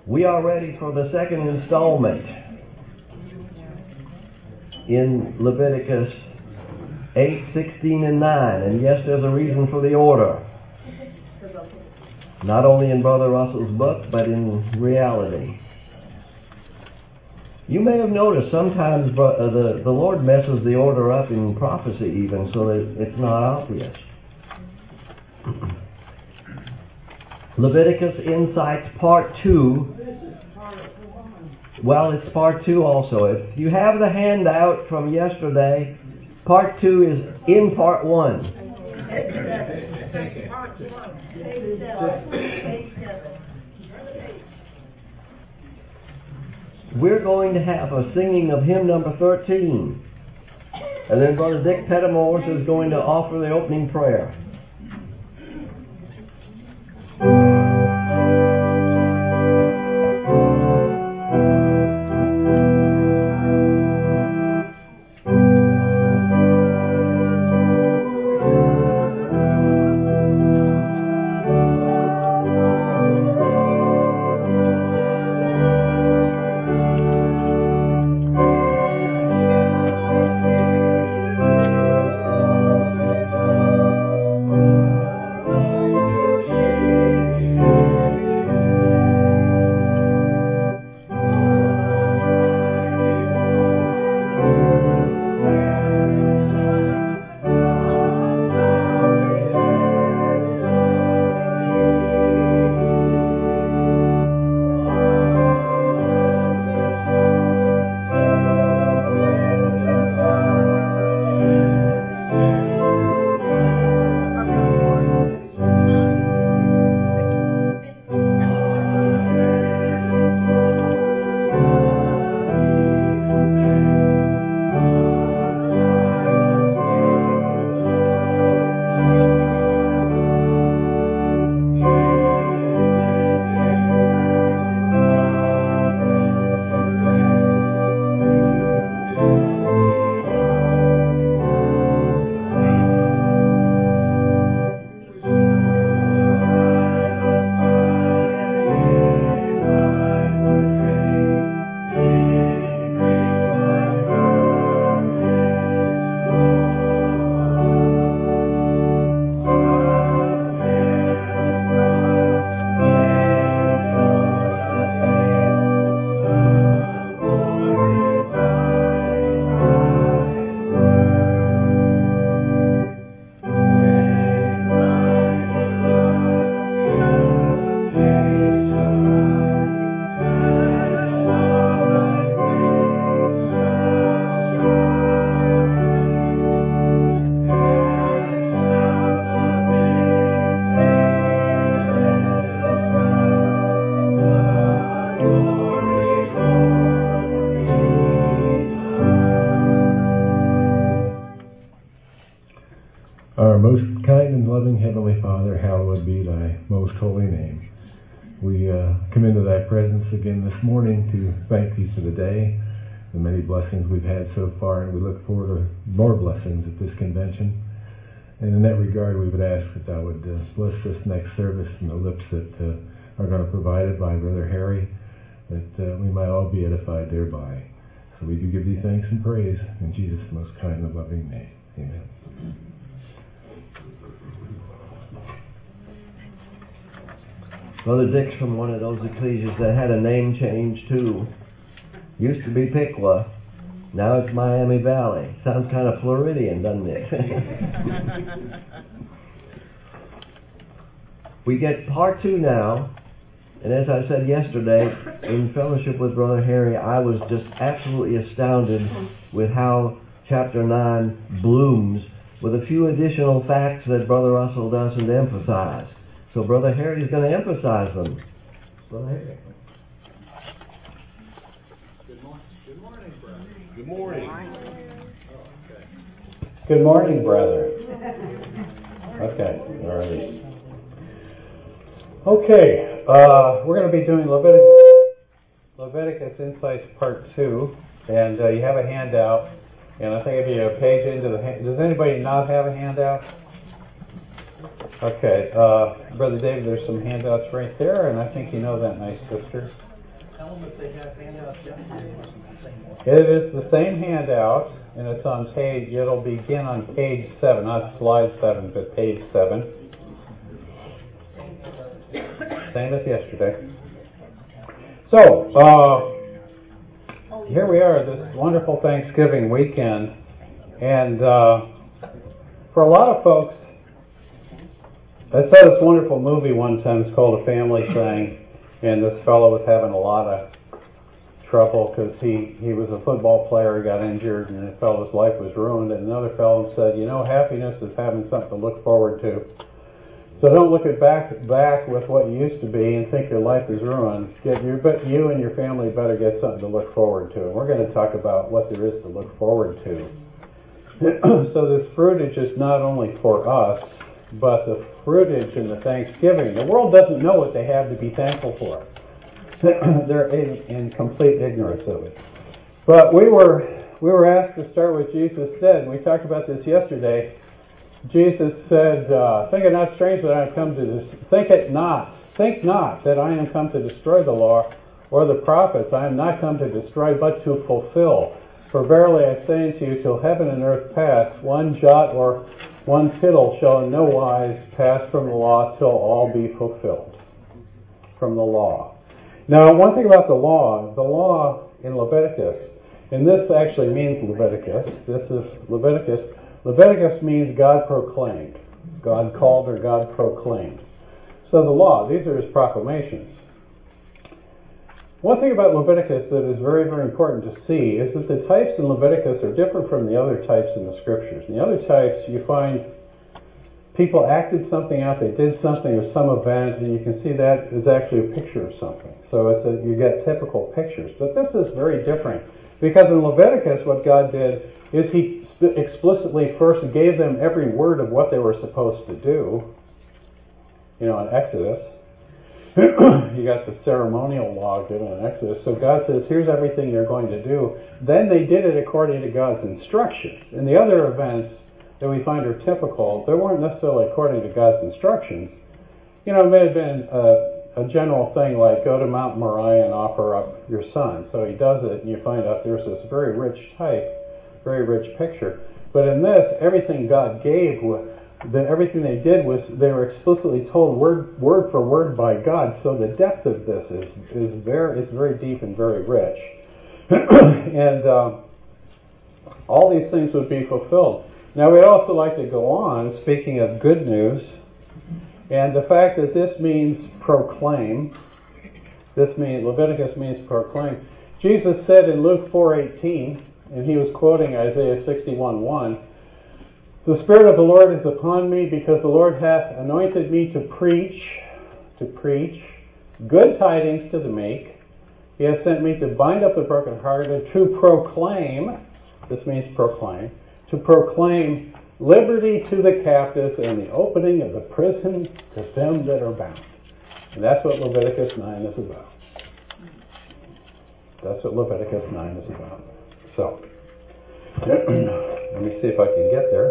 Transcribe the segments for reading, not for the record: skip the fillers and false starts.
We are ready for the second installment in Leviticus 8, 16, and 9. And yes, there's a reason for the order. Not only in Brother Russell's book, but in reality. You may have noticed sometimes the Lord messes the order up in prophecy even so that it's not obvious. Leviticus Insights Part 2. Well, it's Part 2 also. If you have the handout from yesterday, Part 2 is in Part 1. We're going to have a singing of hymn number 13. And then Brother Dick Pettimore is going to offer the opening prayer. Our most kind and loving Heavenly Father, hallowed be thy most holy name. We come into thy presence again this morning to thank thee for the day, the many blessings we've had so far, and we look forward to more blessings at this convention. And in that regard, we would ask that thou would bless this next service and the lips that are going to provide it by Brother Harry, that we might all be edified thereby. So we do give thee thanks and praise in Jesus' most kind and loving name. Amen. Brother Dick's from one of those ecclesias that had a name change too. Used to be Piqua. Now it's Miami Valley. Sounds kind of Floridian, doesn't it? We get part 2 now. And as I said yesterday, in fellowship with Brother Harry, I was just absolutely astounded with how chapter 9 blooms with a few additional facts that Brother Russell doesn't emphasize. So Brother Harry is going to emphasize them. Brother Harry. Good morning, brother. Good morning. Good morning, brother. Okay, all right. Okay, we're going to be doing Leviticus Insights Part 2, and you have a handout, and I think if you page into the does anybody not have a handout? Okay, Brother David, there's some handouts right there, and I think you know that nice sister. one that they have handouts yesterday wasn't the same one. It is the same handout, and it's on page, it'll begin on page 7, not slide 7, but page 7. Same as yesterday. So, here we are, this wonderful Thanksgiving weekend, and for a lot of folks, I saw this wonderful movie one time, it's called A Family Thing, and this fellow was having a lot of trouble because he was a football player, he got injured, and the fellow's life was ruined, and another fellow said, happiness is having something to look forward to. So don't look back with what you used to be and think your life is ruined. But you and your family better get something to look forward to. And we're going to talk about what there is to look forward to. So this fruitage is not only for us, but the fruitage and the Thanksgiving. The world doesn't know what they have to be thankful for. They're in complete ignorance of it. But we were asked to start what Jesus said, and we talked about this yesterday. Jesus said, "Think it not strange that I am come to think not that I am come to destroy the law or the prophets. I am not come to destroy, but to fulfill. For verily I say unto you, till heaven and earth pass, one jot or one tittle shall in no wise pass from the law till all be fulfilled." From the law. Now, one thing about the law in Leviticus, and this actually means Leviticus. This is Leviticus. Leviticus means God proclaimed. God called or God proclaimed. So the law, these are his proclamations. One thing about Leviticus that is very, very important to see is that the types in Leviticus are different from the other types in the scriptures. In the other types, you find people acted something out, they did something or some event, and you can see that is actually a picture of something. So you get typical pictures. But this is very different. Because in Leviticus, what God did is he explicitly first gave them every word of what they were supposed to do. In Exodus, you got the ceremonial law given in Exodus. So God says, here's everything you're going to do. Then they did it according to God's instructions. In the other events that we find are typical, they weren't necessarily according to God's instructions. It may have been a general thing like go to Mount Moriah and offer up your son. So he does it, and you find out there's this very rich type, very rich picture. But in this, everything God gave, everything they did was they were explicitly told word for word by God. So the depth of this is very deep and very rich, and all these things would be fulfilled. Now we'd also like to go on, speaking of good news, and the fact that this means proclaim. Leviticus means proclaim. Jesus said in Luke 4:18, and he was quoting Isaiah 61:1, "The Spirit of the Lord is upon me, because the Lord hath anointed me to preach good tidings to the meek. He has sent me to bind up the brokenhearted, to proclaim," this means proclaim, "to proclaim liberty to the captives and the opening of the prison to them that are bound." And that's what Leviticus 9 is about. That's what Leviticus 9 is about. So, let me see if I can get there.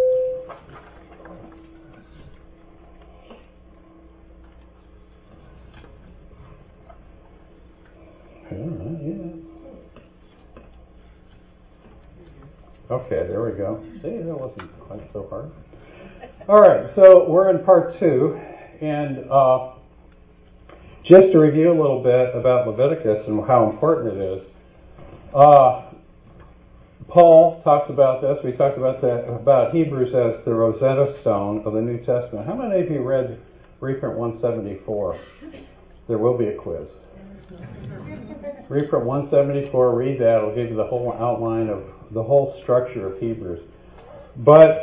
Okay, there we go. See, that wasn't quite so hard. All right, so we're in part 2, and just to review a little bit about Leviticus and how important it is. Paul talks about this. We talked about Hebrews as the Rosetta Stone of the New Testament. How many of you read Reprint 174? There will be a quiz. Reprint 174, read that. It'll give you the whole outline of the whole structure of Hebrews. But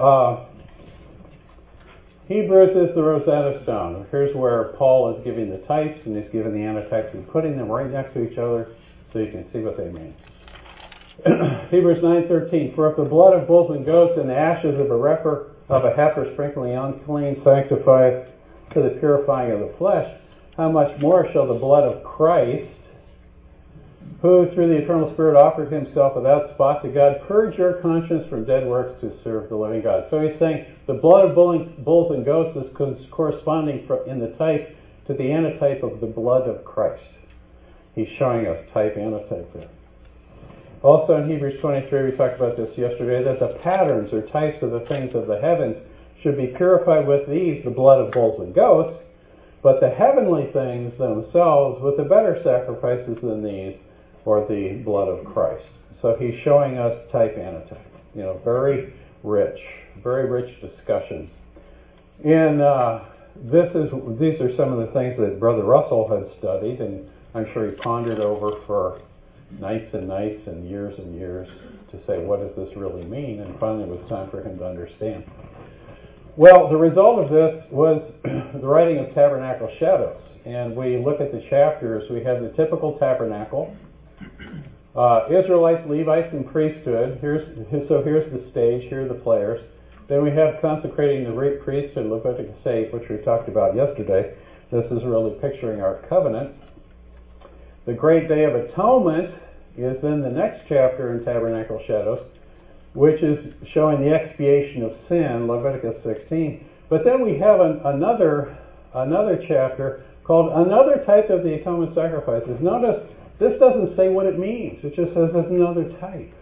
Hebrews is the Rosetta Stone. Here's where Paul is giving the types and he's giving the antitypes and putting them right next to each other so you can see what they mean. Hebrews 9:13, "For if the blood of bulls and goats and the ashes of a heifer sprinkling unclean sanctifieth to the purifying of the flesh, how much more shall the blood of Christ, who through the eternal Spirit offered himself without spot to God, purge your conscience from dead works to serve the living God." So he's saying the blood of bulls and goats is corresponding in the type to the antitype of the blood of Christ. He's showing us type, antitype there. Also in Hebrews 23, we talked about this yesterday, that the patterns or types of the things of the heavens should be purified with these, the blood of bulls and goats, but the heavenly things themselves with the better sacrifices than these, or the blood of Christ. So he's showing us type, antitype. Very rich discussion. And these are some of the things that Brother Russell had studied, and I'm sure he pondered over for nights and nights and years to say, what does this really mean? And finally it was time for him to understand. Well, the result of this was the writing of Tabernacle Shadows. And we look at the chapters. We have the typical tabernacle, Israelites, Levites, and priesthood. Here's the stage. Here are the players. Then we have consecrating the priesthood, Leviticus 8, which we talked about yesterday. This is really picturing our covenant. The Great Day of Atonement is then the next chapter in Tabernacle Shadows, which is showing the expiation of sin, Leviticus 16. But then we have another chapter called Another Type of the Atonement Sacrifices. Notice, this doesn't say what it means. It just says it's another type.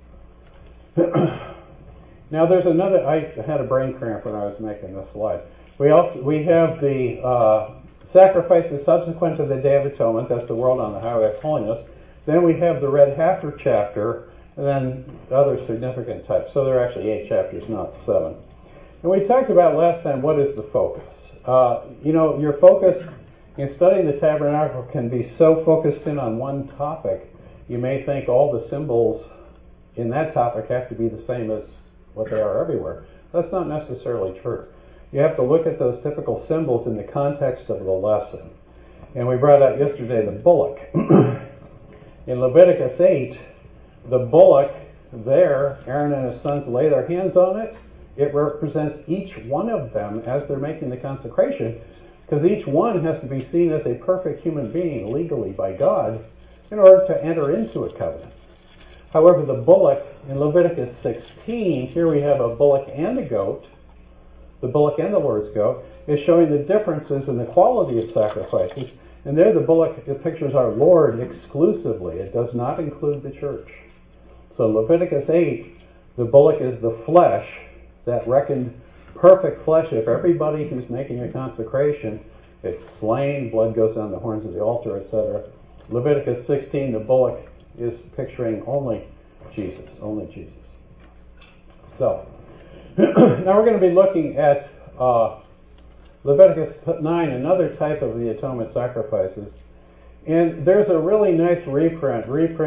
Now there's another, I had a brain cramp when I was making this slide. We have the sacrifices subsequent to the Day of Atonement. That's the world on the highway of holiness. Then we have the red heifer chapter, and then other significant types. So there are actually 8 chapters, not 7. And we talked about last time, what is the focus? Your focus in studying the tabernacle can be so focused in on one topic, you may think all the symbols in that topic have to be the same as what they are everywhere. That's not necessarily true. You have to look at those typical symbols in the context of the lesson. And we brought out yesterday the bullock. In Leviticus 8, the bullock there, Aaron and his sons lay their hands on it. It represents each one of them as they're making the consecration, because each one has to be seen as a perfect human being legally by God in order to enter into a covenant. However, the bullock in Leviticus 16, here we have a bullock and a goat. The bullock and the Lord's goat is showing the differences in the quality of sacrifices. And there the bullock, it pictures our Lord exclusively. It does not include the church. So Leviticus 8, the bullock is the flesh, that reckoned perfect flesh of everybody who's making a consecration. It's slain, blood goes on the horns of the altar, etc. Leviticus 16, the bullock is picturing only Jesus. So, now we're going to be looking at Leviticus 9, another type of the atonement sacrifices. And there's a really nice reprint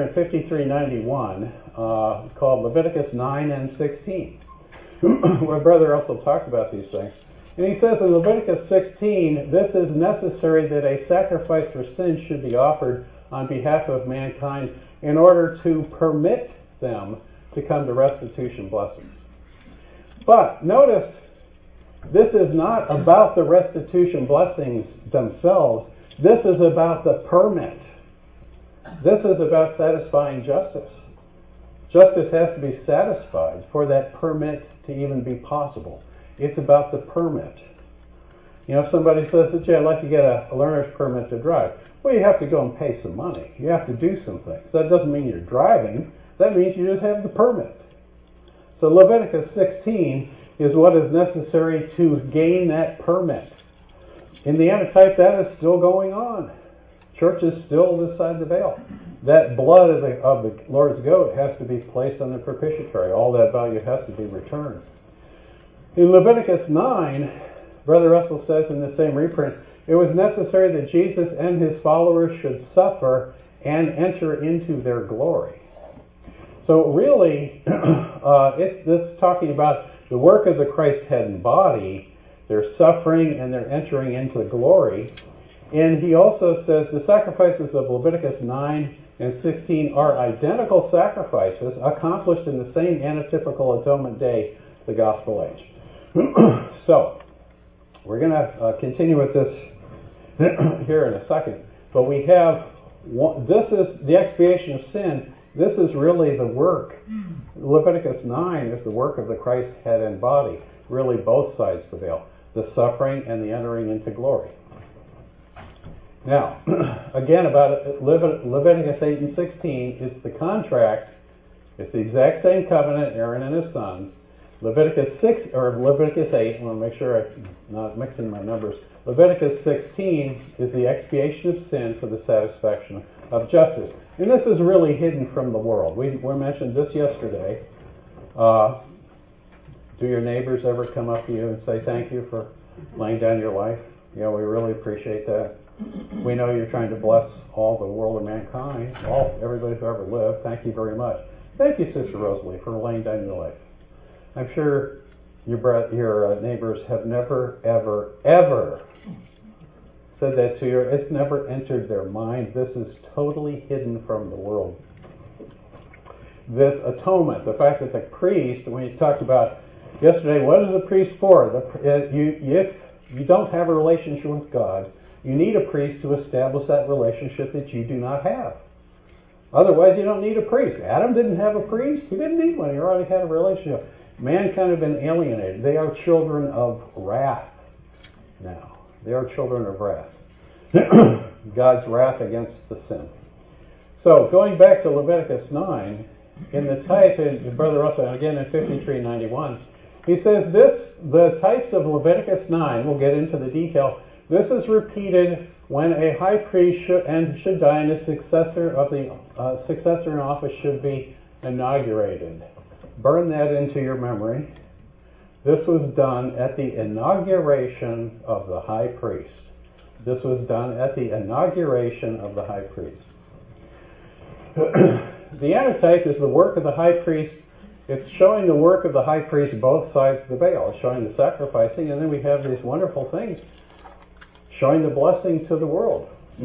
5391, called Leviticus 9 and 16, where Brother Russell talks about these things. And he says in Leviticus 16, this is necessary that a sacrifice for sin should be offered on behalf of mankind in order to permit them to come to restitution blessings. But notice, this is not about the restitution blessings themselves. This is about the permit. This is about satisfying justice. Justice has to be satisfied for that permit to even be possible. It's about the permit. If somebody says, gee, I'd like to get a learner's permit to drive. Well, you have to go and pay some money. You have to do some things. That doesn't mean you're driving. That means you just have the permit. So Leviticus 16 is what is necessary to gain that permit. In the antitype, that is still going on. Church is still this side of the veil. That blood of the Lord's goat has to be placed on the propitiatory. All that value has to be returned. In Leviticus 9, Brother Russell says in the same reprint, it was necessary that Jesus and his followers should suffer and enter into their glory. So really, it's this talking about the work of the Christ head and body. They're suffering and they're entering into glory. And he also says the sacrifices of Leviticus 9 and 16 are identical sacrifices accomplished in the same antitypical atonement day, the gospel age. So, we're going to continue with this here in a second. But we have, this is the expiation of sin. This is really the work. Leviticus 9 is the work of the Christ head and body. Really both sides of the veil. The suffering and the entering into glory. Now, again, about Leviticus 8 and 16, it's the contract. It's the exact same covenant, Aaron and his sons. Leviticus 8, I want to make sure I'm not mixing my numbers. Leviticus 16 is the expiation of sin for the satisfaction of justice. And this is really hidden from the world. We mentioned this yesterday. Do your neighbors ever come up to you and say thank you for laying down your life? We really appreciate that. We know you're trying to bless all the world of mankind, everybody who ever lived. Thank you very much. Thank you, Sister Rosalie, for laying down your life. I'm sure your neighbors have never, ever, ever said that to you. It's never entered their mind. This is totally hidden from the world. This atonement, the fact that the priest, when you talked about yesterday, what is the priest for? If you don't have a relationship with God, you need a priest to establish that relationship that you do not have. Otherwise, you don't need a priest. Adam didn't have a priest. He didn't need one. He already had a relationship. Mankind have been alienated. They are children of wrath now. They are children of wrath. God's wrath against the sin. So, going back to Leviticus 9, in the type, in Brother Russell, and again in 5391, he says the types of Leviticus 9, we'll get into the detail, this is repeated when a high priest should die and his successor in office should be inaugurated. Burn that into your memory. This was done at the inauguration of the high priest. This was done at the inauguration of the high priest. The antitype is the work of the high priest. It's showing the work of the high priest both sides of the veil. It's showing the sacrificing, and then we have these wonderful things showing the blessing to the world.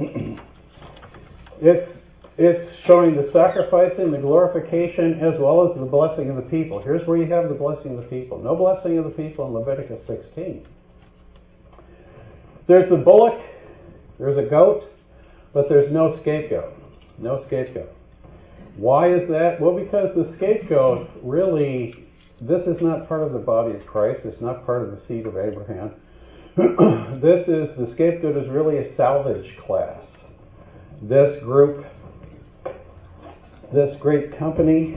It's showing the sacrificing, the glorification, as well as the blessing of the people. Here's where you have the blessing of the people. No blessing of the people in Leviticus 16. There's the bullock, there's a goat, but there's no scapegoat. No scapegoat. Why is that? Well, because the scapegoat really, this is not part of the body of Christ. It's not part of the seed of Abraham. The scapegoat is really a salvage class. This group, this great company,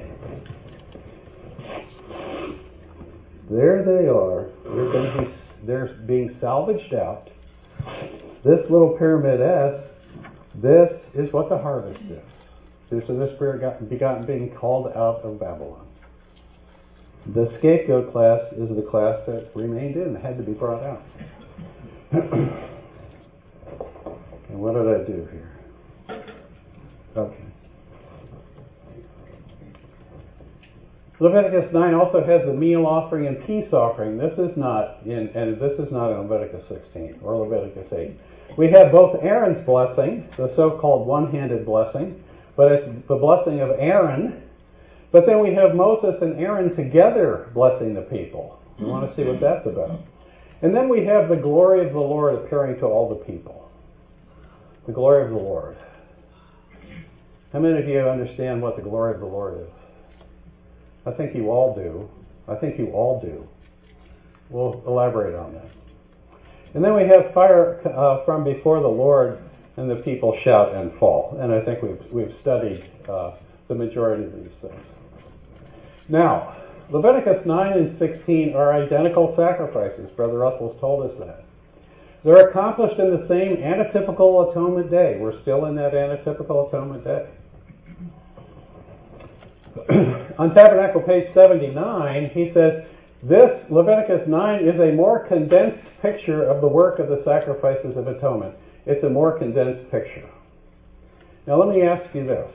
there they are. They're being salvaged out. This little pyramid S, this is what the harvest is. This is the Spirit begotten being called out of Babylon. The scapegoat class is the class that remained in, had to be brought out. And what did I do here? Okay. Leviticus 9 also has the meal offering and peace offering. This is not in Leviticus 16 or Leviticus 8. We have both Aaron's blessing, the so-called one-handed blessing, but it's the blessing of Aaron. But then we have Moses and Aaron together blessing the people. We want to see what that's about. And then we have the glory of the Lord appearing to all the people. The glory of the Lord. How many of you understand what the glory of the Lord is? I think you all do. We'll elaborate on that. And then we have fire from before the Lord, and the people shout and fall. And I think we've studied the majority of these things. Now, Leviticus 9 and 16 are identical sacrifices. Brother Russell's told us that. They're accomplished in the same antitypical atonement day. We're still in that antitypical atonement day. On Tabernacle page 79, he says, this Leviticus 9 is a more condensed picture of the work of the sacrifices of atonement. It's a more condensed picture. Now let me ask you this.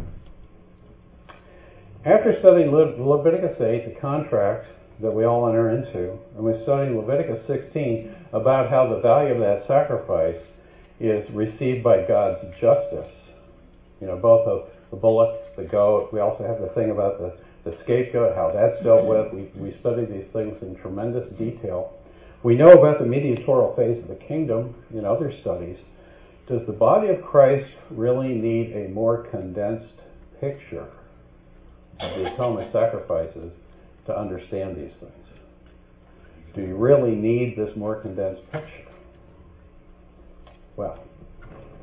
After studying Leviticus 8, the contract that we all enter into, and we're studying Leviticus 16 about how the value of that sacrifice is received by God's justice. Both of the bullock, the goat. We also have the thing about the scapegoat, how that's dealt with. We study these things in tremendous detail. We know about the mediatorial phase of the kingdom in other studies. Does the body of Christ really need a more condensed picture of the atonement sacrifices to understand these things? Do you really need this more condensed picture? Well,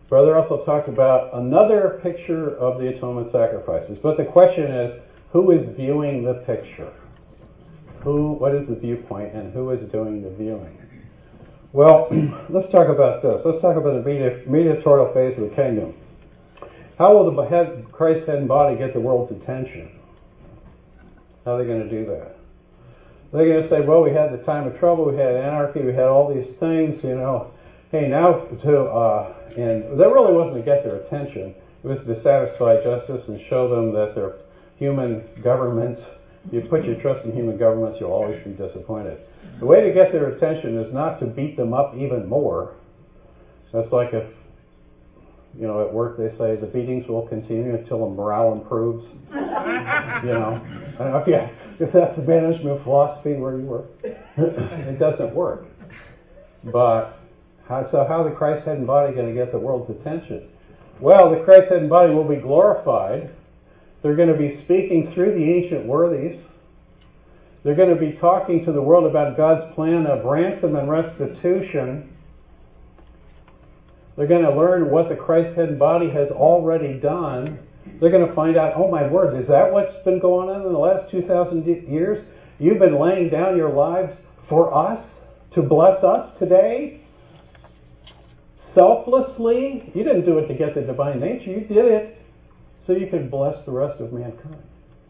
Brother Russell talks about another picture of the atonement sacrifices. But the question is, who is viewing the picture? What is the viewpoint, and who is doing the viewing? Well, let's talk about this. Let's talk about the mediatorial phase of the kingdom. How will Christ's head and body get the world's attention? How are they going to do that? They're going to say, well, we had the time of trouble, we had anarchy, we had all these things, Hey, now and that really wasn't to get their attention. It was to satisfy justice and show them that their human governments, if you put your trust in human governments, you'll always be disappointed. The way to get their attention is not to beat them up even more. That's like if, at work they say the beatings will continue until the morale improves. I don't know if that's the management philosophy where you work. It doesn't work. But how the Christ head and body going to get the world's attention? Well, the Christ head and body will be glorified. They're going to be speaking through the ancient worthies. They're going to be talking to the world about God's plan of ransom and restitution. They're going to learn what the Christ head and body has already done. They're going to find out, oh my word, is that what's been going on in the last 2,000 years? You've been laying down your lives for us, to bless us today? Selflessly? You didn't do it to get the divine nature. You did it so you could bless the rest of mankind.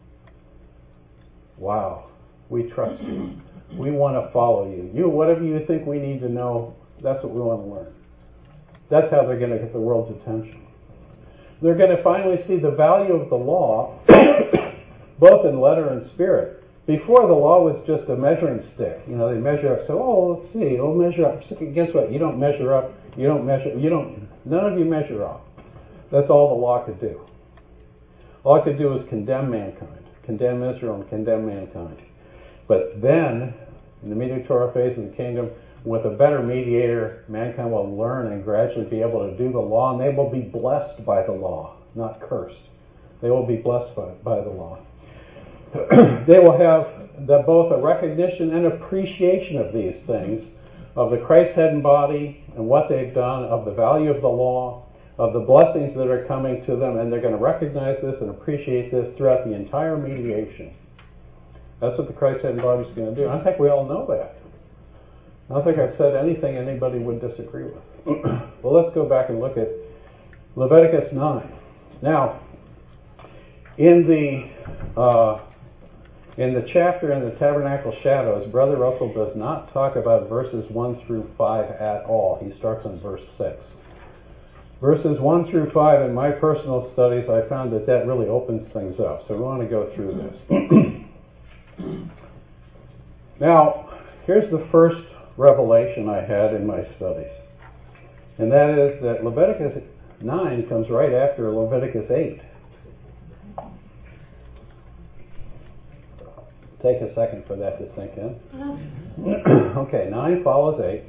Wow. We trust you. We want to follow you. Whatever you think we need to know, that's what we want to learn. That's how they're going to get the world's attention. They're going to finally see the value of the law, both in letter and spirit. Before, the law was just a measuring stick. They measure up. So, let's see. It'll measure up. Guess what? You don't measure up. None of you measure up. That's all the law could do. All it could do was condemn mankind. Condemn Israel and condemn mankind. But then, in the mediatorial phase of the kingdom, with a better mediator, mankind will learn and gradually be able to do the law, and they will be blessed by the law, not cursed. They will be blessed by the law. They will have both a recognition and appreciation of these things, of the Christ head and body and what they've done, of the value of the law, of the blessings that are coming to them, and they're going to recognize this and appreciate this throughout the entire mediation. That's what the Christ head and body is going to do. I think we all know that. I don't think I've said anything anybody would disagree with. Well, let's go back and look at Leviticus 9. Now, in the chapter in the Tabernacle Shadows, Brother Russell does not talk about verses 1 through 5 at all. He starts on verse 6. Verses 1 through 5, in my personal studies, I found that really opens things up. So we want to go through this. Now, here's the first revelation I had in my studies. And that is that Leviticus 9 comes right after Leviticus 8. Take a second for that to sink in. Okay, 9 follows 8.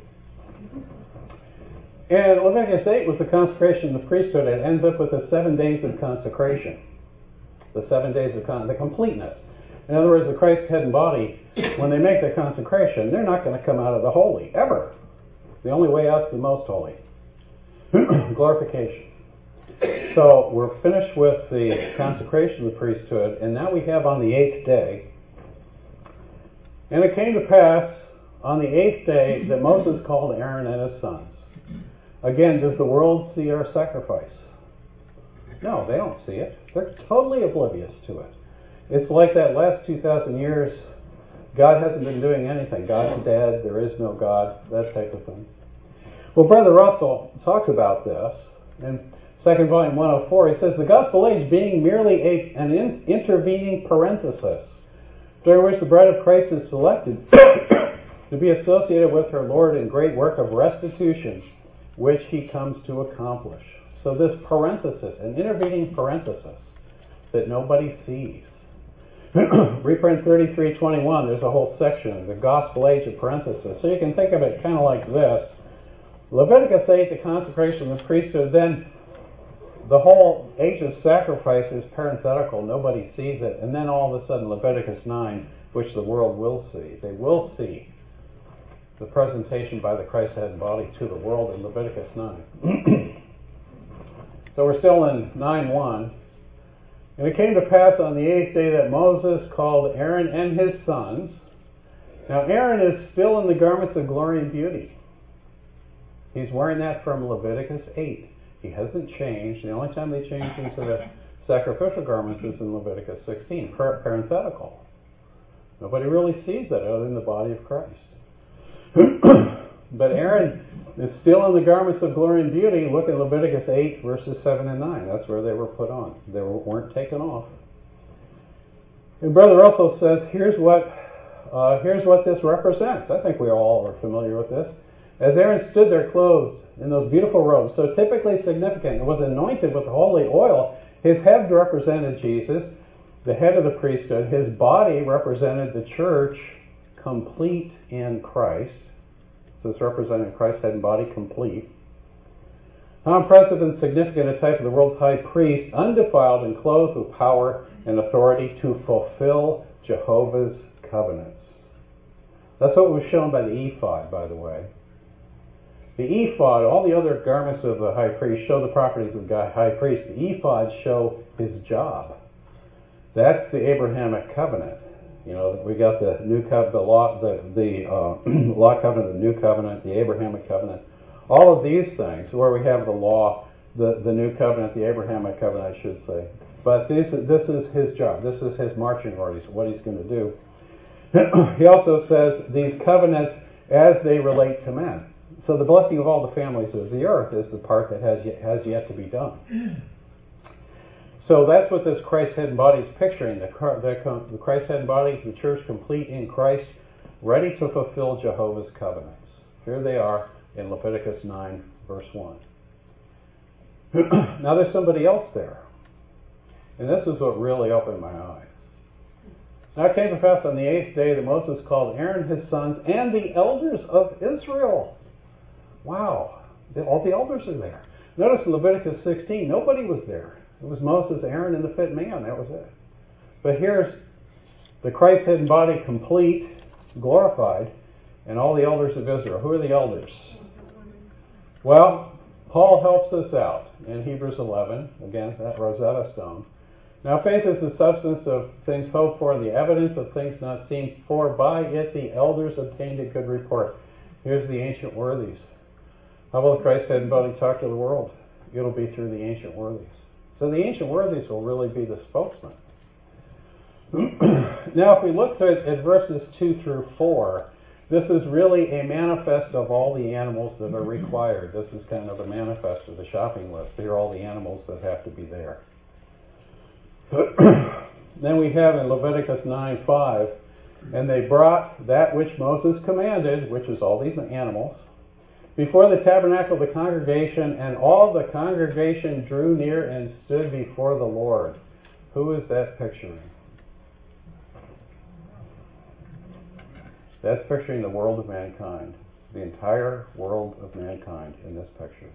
And Leviticus 8 was the consecration of the priesthood. It ends up with the 7 days of consecration. The 7 days of the completeness. In other words, the Christ head and body, when they make their consecration, they're not going to come out of the holy, ever. The only way out is the most holy. Glorification. So we're finished with the consecration of the priesthood, and now we have on the 8th day. And it came to pass on the 8th day that Moses called Aaron and his sons. Again, does the world see our sacrifice? No, they don't see it. They're totally oblivious to it. It's like that last 2,000 years, God hasn't been doing anything. God's dead, there is no God, that type of thing. Well, Brother Russell talks about this in 2nd volume 104. He says, the gospel age being merely an intervening parenthesis, during which the bride of Christ is selected to be associated with her Lord in great work of restitution, which he comes to accomplish. So this parenthesis, an intervening parenthesis that nobody sees. Reprint 3321, there's a whole section, the gospel age of parenthesis. So you can think of it kind of like this. Leviticus 8, the consecration of the priesthood, then the whole age of sacrifice is parenthetical, nobody sees it. And then all of a sudden Leviticus 9, which the world will see. They will see the presentation by the Christ head and body to the world in Leviticus 9. So we're still in 9:1. And it came to pass on the 8th day that Moses called Aaron and his sons. Now Aaron is still in the garments of glory and beauty. He's wearing that from Leviticus 8. He hasn't changed. The only time they changed into the sacrificial garments is in Leviticus 16, parenthetical. Nobody really sees that other than the body of Christ. But Aaron is still in the garments of glory and beauty. Look at Leviticus 8, verses 7 and 9. That's where they were put on. They weren't taken off. And Brother Russell says, here's what this represents. I think we all are familiar with this. As Aaron stood there clothed in those beautiful robes, so typically significant, and was anointed with the holy oil, his head represented Jesus, the head of the priesthood. His body represented the church, complete in Christ. So it's representing Christ's head and body complete. How impressive and significant a type of the world's high priest, undefiled and clothed with power and authority to fulfill Jehovah's covenants. That's what was shown by the ephod, by the way. The ephod, all the other garments of the high priest show the properties of the high priest. The ephod show his job. That's the Abrahamic covenant. You know, we got the new covenant, the law covenant, the new covenant, the Abrahamic covenant. All of these things, where we have the law, the new covenant, the Abrahamic covenant, I should say. But this is his job. This is his marching orders, what he's going to do. He also says these covenants as they relate to men. So the blessing of all the families of the earth is the part that has yet to be done. So that's what this Christ head and body is picturing. The Christ head and body, the church complete in Christ, ready to fulfill Jehovah's covenants. Here they are in Leviticus 9, verse 1. Now there's somebody else there. And this is what really opened my eyes. Now it came to pass on the 8th day that Moses called Aaron, his sons, and the elders of Israel. Wow. All the elders are there. Notice in Leviticus 16, nobody was there. It was Moses, Aaron, and the fit man. That was it. But here's the Christ head and body complete, glorified, and all the elders of Israel. Who are the elders? Well, Paul helps us out in Hebrews 11. Again, that Rosetta Stone. Now faith is the substance of things hoped for, and the evidence of things not seen, for by it the elders obtained a good report. Here's the ancient worthies. How will Christ head and body talk to the world? It'll be through the ancient worthies. So the ancient worthies will really be the spokesman. Now if we look at verses 2 through 4, this is really a manifest of all the animals that are required. This is kind of a manifest of the shopping list. Here are all the animals that have to be there. Then we have in Leviticus 9:5, and they brought that which Moses commanded, which is all these animals, before the tabernacle of the congregation, and all the congregation drew near and stood before the Lord. Who is that picturing? That's picturing the world of mankind. The entire world of mankind in this picture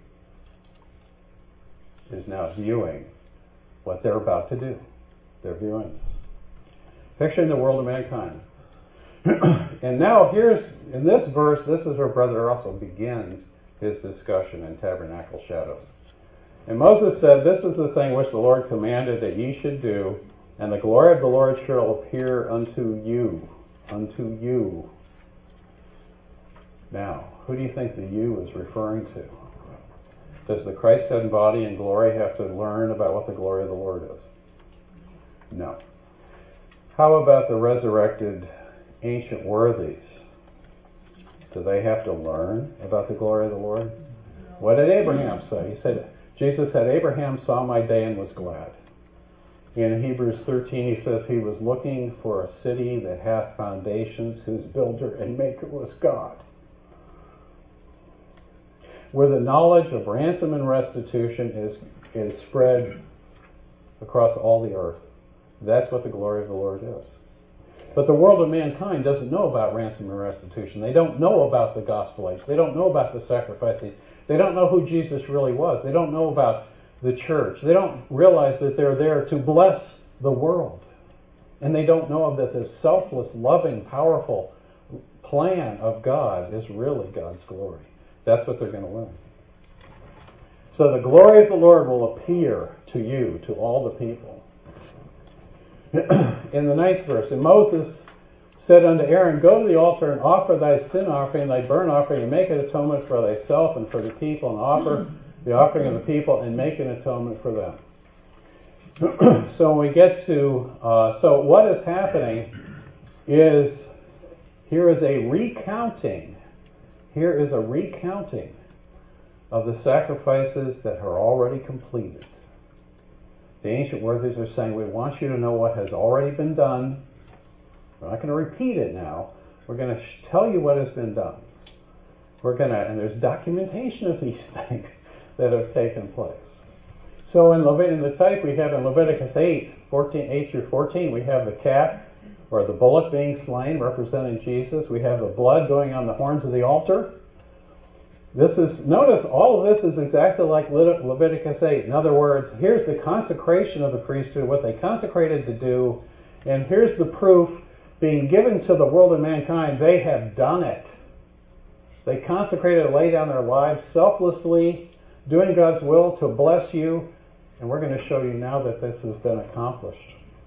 is now viewing what they're about to do. They're viewing this. Picturing the world of mankind. And now here's, in this verse, this is where Brother Russell begins his discussion in Tabernacle Shadows. And Moses said, "This is the thing which the Lord commanded that ye should do, and the glory of the Lord shall appear unto you." Unto you. Now, who do you think the you is referring to? Does the Christ head and body and glory have to learn about what the glory of the Lord is? No. How about the resurrected ancient worthies? Do they have to learn about the glory of the Lord? What did Abraham say? He said, Jesus said, "Abraham saw my day and was glad." In Hebrews 13 he says he was looking for a city that hath foundations, whose builder and maker was God. Where the knowledge of ransom and restitution is spread across all the earth. That's what the glory of the Lord is. But the world of mankind doesn't know about ransom and restitution. They don't know about the gospel age. They don't know about the sacrifices. They don't know who Jesus really was. They don't know about the church. They don't realize that they're there to bless the world. And they don't know that this selfless, loving, powerful plan of God is really God's glory. That's what they're going to learn. So the glory of the Lord will appear to you, to all the people. In the 9th verse, and Moses said unto Aaron, Go to the altar and offer thy sin offering and thy burnt offering, and make an atonement for thyself and for the people, and offer the offering of the people, and make an atonement for them. So when we get to, so what is happening is, here is a recounting of the sacrifices that are already completed. The ancient worthies are saying, we want you to know what has already been done. We're not going to repeat it now. We're going to tell you what has been done. And there's documentation of these things that have taken place. So in the type we have in Leviticus 8 through 14, we have the calf or the bullock being slain, representing Jesus. We have the blood going on the horns of the altar. Notice all of this is exactly like Leviticus 8. In other words, here's the consecration of the priesthood, what they consecrated to do, and here's the proof being given to the world of mankind. They have done it. They consecrated and laid down their lives selflessly, doing God's will to bless you, and we're going to show you now that this has been accomplished.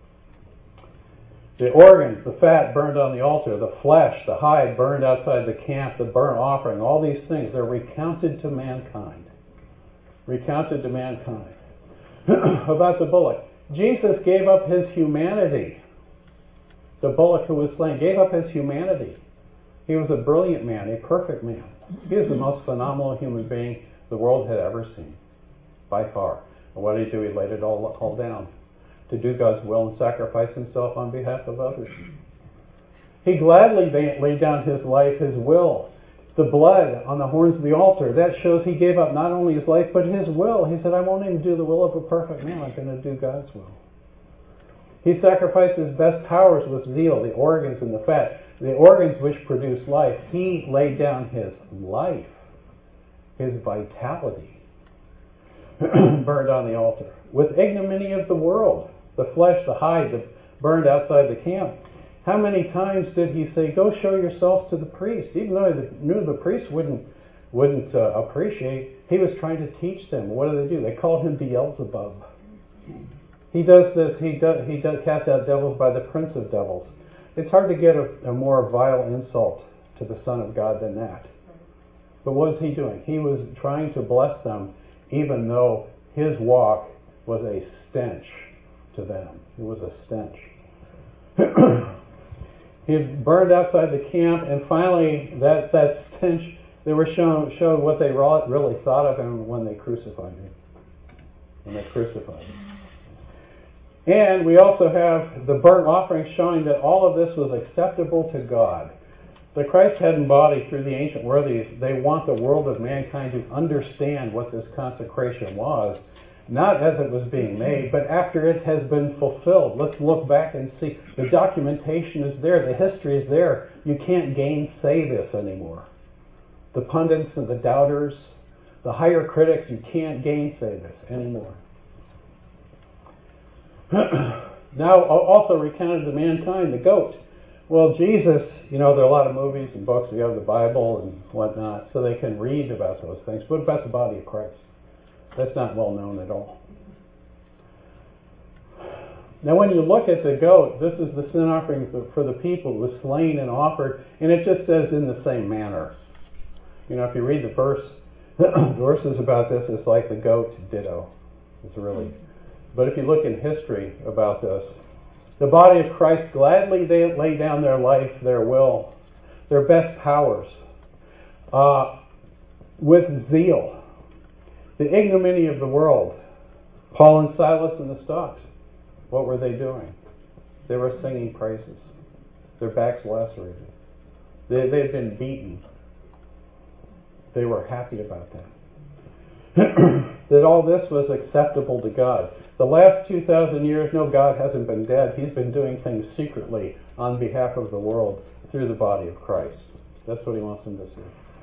The organs, the fat burned on the altar, the flesh, the hide burned outside the camp, the burnt offering, all these things, they're recounted to mankind. Recounted to mankind. About the bullock, Jesus gave up his humanity. The bullock who was slain gave up his humanity. He was a brilliant man, a perfect man. He was the most phenomenal human being the world had ever seen, by far. And what did he do? He laid it all down to do God's will and sacrifice himself on behalf of others. He gladly laid down his life, his will. The blood on the horns of the altar, that shows he gave up not only his life, but his will. He said, I won't even do the will of a perfect man. I'm going to do God's will. He sacrificed his best powers with zeal, the organs and the fat, the organs which produce life. He laid down his life, his vitality, burned on the altar. With ignominy of the world, the flesh, the hide, burned outside the camp. How many times did he say, go show yourselves to the priest? Even though he knew the priest wouldn't appreciate, he was trying to teach them. What do? They called him Beelzebub. He does this, he does cast out devils by the prince of devils. It's hard to get a more vile insult to the Son of God than that. But what was he doing? He was trying to bless them, even though his walk was a stench to them. It was a stench. He had burned outside the camp, and finally that stench, they were showed what they really thought of him when they crucified him. And we also have the burnt offering showing that all of this was acceptable to God. The Christ head and body through the ancient worthies, they want the world of mankind to understand what this consecration was, not as it was being made, but after it has been fulfilled. Let's look back and see. The documentation is there. The history is there. You can't gainsay this anymore. The pundits and the doubters, the higher critics, you can't gainsay this anymore. Now, also recounted to mankind, the goat. Well, Jesus, there are a lot of movies and books. We have the Bible and whatnot, so they can read about those things. What about the body of Christ? That's not well known at all. Now, when you look at the goat, this is the sin offering for the people. It was slain and offered, and it just says in the same manner. If you read the verses about this, it's like the goat ditto. It's really. But if you look in history about this, the body of Christ gladly they lay down their life, their will, their best powers, with zeal. The ignominy of the world. Paul and Silas in the stocks. What were they doing? They were singing praises. Their backs lacerated. They had been beaten. They were happy about that. That all this was acceptable to God. The last 2,000 years, no, God hasn't been dead. He's been doing things secretly on behalf of the world through the body of Christ. That's what he wants them to see.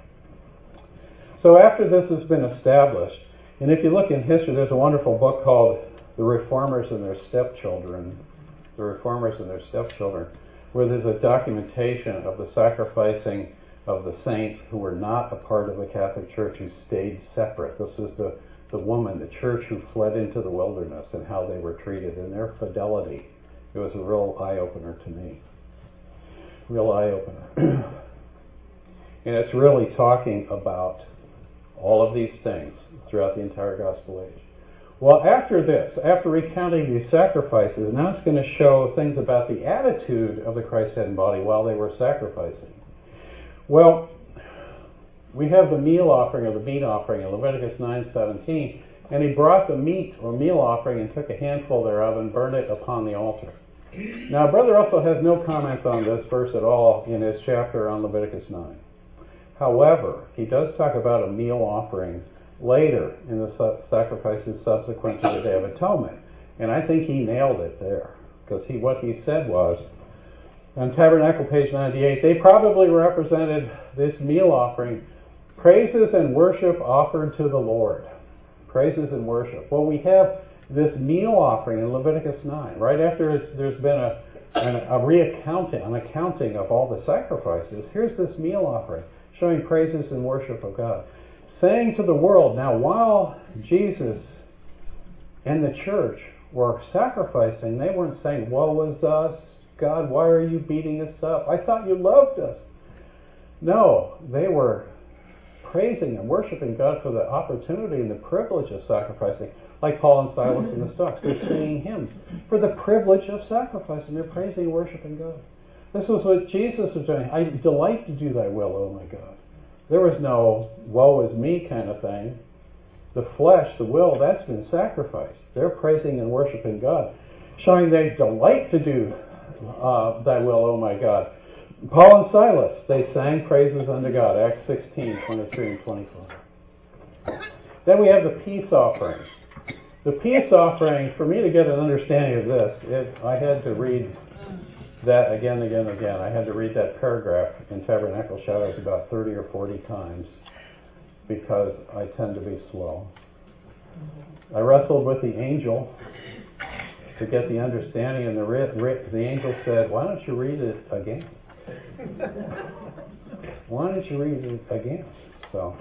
So after this has been established, and if you look in history, there's a wonderful book called The Reformers and Their Stepchildren. The Reformers and Their Stepchildren, where there's a documentation of the sacrificing of the saints who were not a part of the Catholic Church, who stayed separate. This is the woman, the church who fled into the wilderness and how they were treated and their fidelity. It was a real eye-opener to me. Real eye-opener. And it's really talking about all of these things throughout the entire gospel age. Well, after this, after recounting these sacrifices, now it's going to show things about the attitude of the Christ head and body while they were sacrificing. Well, we have the meal offering or the meat offering in Leviticus 9:17, and he brought the meat or meal offering and took a handful thereof and burned it upon the altar. Now, Brother Russell has no comments on this verse at all in his chapter on Leviticus 9. However, he does talk about a meal offering later in the sacrifices subsequent to the Day of Atonement. And I think he nailed it there. Because what he said was, on Tabernacle page 98, they probably represented this meal offering, praises and worship offered to the Lord. Praises and worship. Well, we have this meal offering in Leviticus 9. Right after there's been an accounting of all the sacrifices, here's this meal offering, showing praises and worship of God. Saying to the world, now while Jesus and the church were sacrificing, they weren't saying, woe is us, God, why are you beating us up? I thought you loved us. No, they were praising and worshiping God for the opportunity and the privilege of sacrificing, like Paul and Silas in the stocks. They're singing hymns for the privilege of sacrificing. They're praising and worshiping God. This was what Jesus was doing. I delight to do thy will, O my God. There was no woe is me kind of thing. The flesh, the will, that's been sacrificed. They're praising and worshiping God, showing they delight to do thy will, O my God. Paul and Silas, they sang praises unto God, Acts 16, 23 and 24. Then we have the peace offering. The peace offering, for me to get an understanding of this, I had to read that again. I had to read that paragraph in Tabernacle Shadows about 30 or 40 times because I tend to be slow. I wrestled with the angel to get the understanding, and the angel said, why don't you read it again? Why don't you read it again? So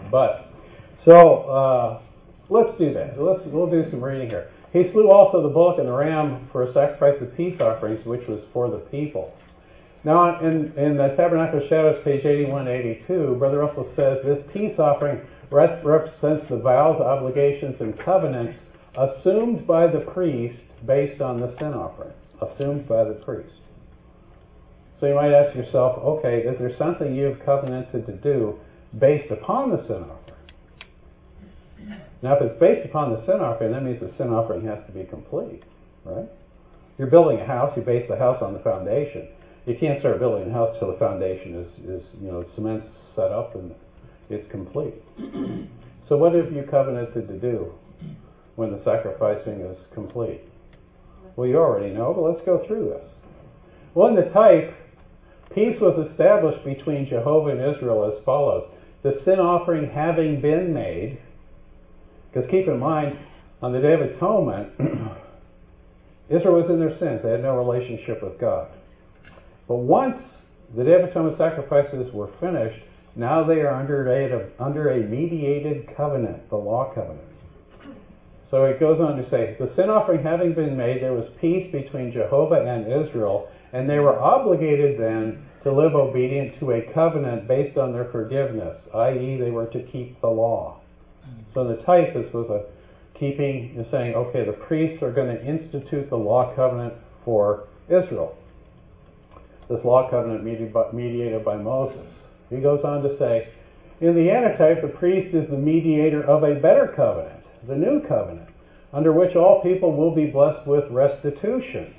let's do that. We'll do some reading here. He slew also the bullock and the ram for a sacrifice of peace offerings, which was for the people. Now, in the Tabernacle Shadows, page 81-82, Brother Russell says this peace offering represents the vows, obligations, and covenants assumed by the priest based on the sin offering. Assumed by the priest. So you might ask yourself, okay, is there something you've covenanted to do based upon the sin offering? Now, if it's based upon the sin offering, that means the sin offering has to be complete, right? You're building a house, you base the house on the foundation. You can't start building a house till the foundation is cement's set up and it's complete. So what have you covenanted to do when the sacrificing is complete? Well, you already know, but let's go through this. Well, in the type, peace was established between Jehovah and Israel as follows. The sin offering having been made, because keep in mind, on the Day of Atonement, Israel was in their sins. They had no relationship with God. But once the Day of Atonement sacrifices were finished, now they are under a mediated covenant, the law covenant. So it goes on to say, the sin offering having been made, there was peace between Jehovah and Israel, and they were obligated then to live obedient to a covenant based on their forgiveness, i.e. they were to keep the law. So in the type, this was a keeping, is saying, okay, the priests are going to institute the law covenant for Israel. This law covenant mediated by Moses. He goes on to say, in the antitype, the priest is the mediator of a better covenant, the new covenant, under which all people will be blessed with restitutions.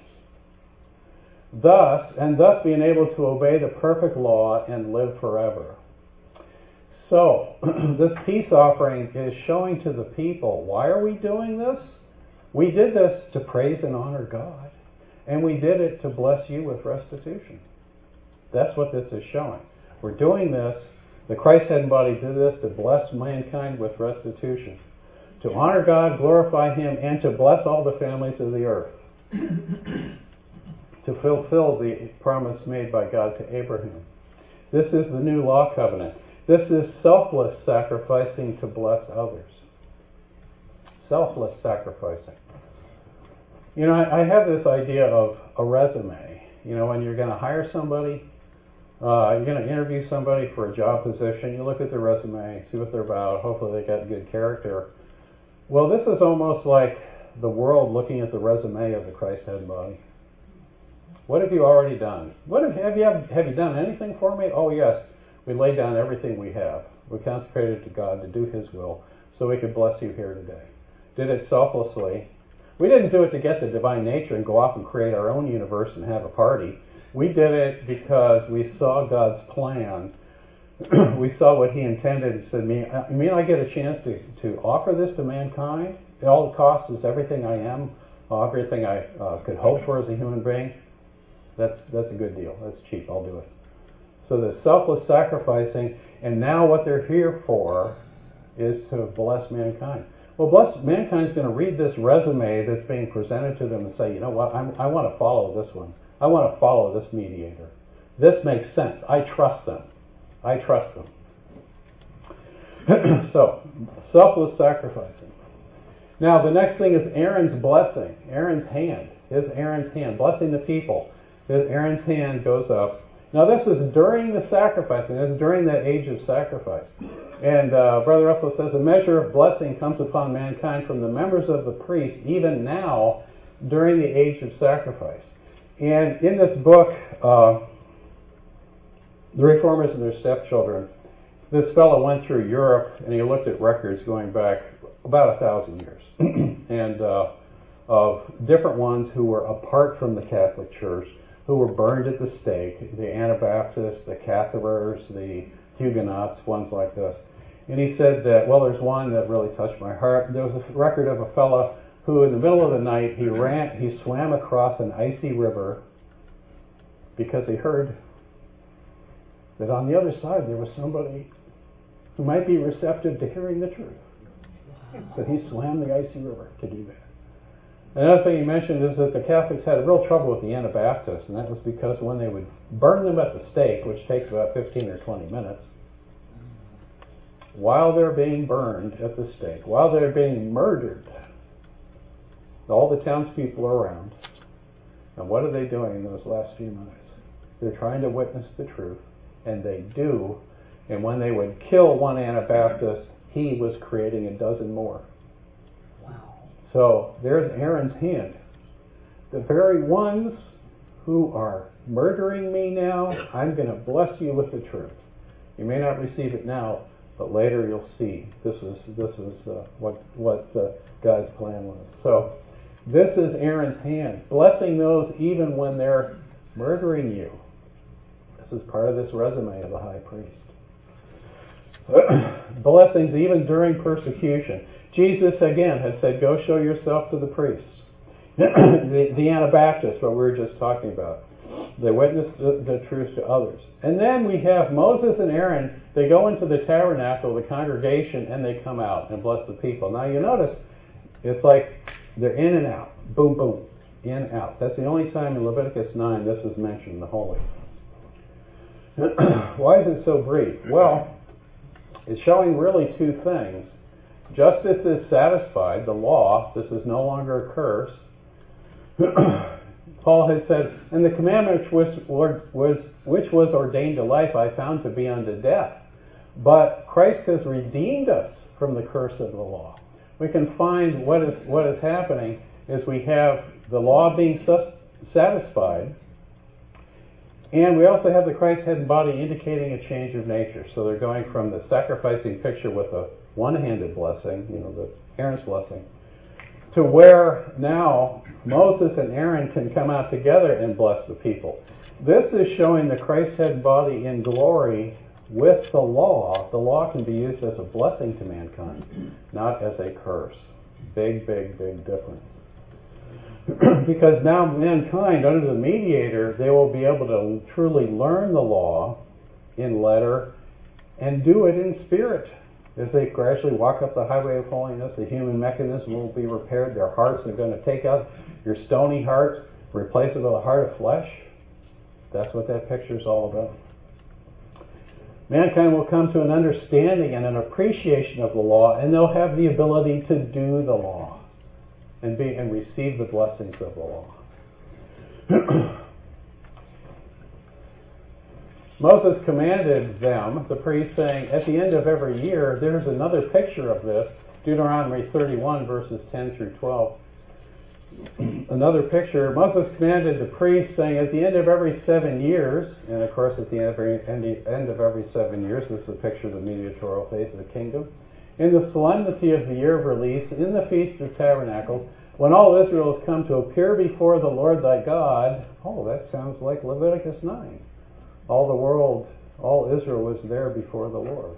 Thus being able to obey the perfect law and live forever. So, this peace offering is showing to the people, why are we doing this? We did this to praise and honor God. And we did it to bless you with restitution. That's what this is showing. We're doing this, the Christ head and body did this to bless mankind with restitution. To honor God, glorify Him, and to bless all the families of the earth. To fulfill the promise made by God to Abraham. This is the new law covenant. This is selfless sacrificing to bless others. selfless sacrificing. You know, I have this idea of a resume. You know, when you're going to hire somebody, you're going to interview somebody for a job position, you look at their resume, see what they're about, hopefully they got good character. Well, this is almost like the world looking at the resume of the Christ head body. What have you already done? Have you done anything for me? Oh, yes. We laid down everything we have. We consecrated to God to do His will so we could bless you here today. Did it selflessly. We didn't do it to get the divine nature and go off and create our own universe and have a party. We did it because we saw God's plan. We saw what He intended and said, you mean I get a chance to offer this to mankind? All it costs is everything I am, everything I could hope for as a human being. That's a good deal. That's cheap. I'll do it. So the selfless sacrificing, and now what they're here for is to bless mankind. Well, mankind's going to read this resume that's being presented to them and say, you know what, I want to follow this one. I want to follow this mediator. This makes sense. I trust them. So, selfless sacrificing. Now, the next thing is Aaron's blessing. Aaron's hand, blessing the people. Aaron's hand goes up. Now, this is during the sacrificing. This is during that age of sacrifice. And Brother Russell says, a measure of blessing comes upon mankind from the members of the priest, even now, during the age of sacrifice. And in this book, The Reformers and Their Stepchildren, this fellow went through Europe and he looked at records going back about 1,000 years. And of different ones who were apart from the Catholic Church, who were burned at the stake, the Anabaptists, the Catharers, the Huguenots, ones like this. And he said that, well, there's one that really touched my heart. There was a record of a fellow who in the middle of the night, he swam across an icy river because he heard that on the other side there was somebody who might be receptive to hearing the truth. So he swam the icy river to do that. Another thing he mentioned is that the Catholics had real trouble with the Anabaptists, and that was because when they would burn them at the stake, which takes about 15 or 20 minutes, while they're being burned at the stake, while they're being murdered, all the townspeople are around. And what are they doing in those last few minutes? They're trying to witness the truth, and they do. And when they would kill one Anabaptist, he was creating a dozen more. Wow. So there's Aaron's hand. The very ones who are murdering me now, I'm going to bless you with the truth. You may not receive it now, but later you'll see this was what God's plan was. So this is Aaron's hand, blessing those even when they're murdering you. This is part of this resume of the high priest. Blessings even during persecution. Jesus, again, had said, go show yourself to the priests. the Anabaptists, what we were just talking about. They witnessed the truth to others. And then we have Moses and Aaron. They go into the tabernacle, the congregation, and they come out and bless the people. Now you notice, it's like they're in and out. Boom, boom. In, out. That's the only time in Leviticus 9 this is mentioned, the holy. Why is it so brief? Well, it's showing really two things. Justice is satisfied, the law. This is no longer a curse. Paul has said, and the commandment which was ordained to life I found to be unto death. But Christ has redeemed us from the curse of the law. We can find what is happening is we have the law being satisfied, and we also have the Christ head and body indicating a change of nature. So they're going from the sacrificing picture with a one-handed blessing, the Aaron's blessing, to where now Moses and Aaron can come out together and bless the people. This is showing the Christ head and body in glory with the law. The law can be used as a blessing to mankind, not as a curse. Big, big, big difference. Because now mankind, under the mediator, they will be able to truly learn the law in letter and do it in spirit. As they gradually walk up the highway of holiness, the human mechanism will be repaired. Their hearts are going to take out your stony heart, replace it with a heart of flesh. That's what that picture is all about. Mankind will come to an understanding and an appreciation of the law, and they'll have the ability to do the law and receive the blessings of the law. Moses commanded them, the priests, saying, at the end of every year, there's another picture of this, Deuteronomy 31, verses 10 through 12. Another picture, Moses commanded the priests, saying, at the end of every 7 years, and of course at the end of every 7 years, this is a picture of the mediatorial phase of the kingdom, in the solemnity of the year of release, in the Feast of Tabernacles, when all Israel has come to appear before the Lord thy God. Oh, that sounds like Leviticus 9. All the world, all Israel was there before the Lord.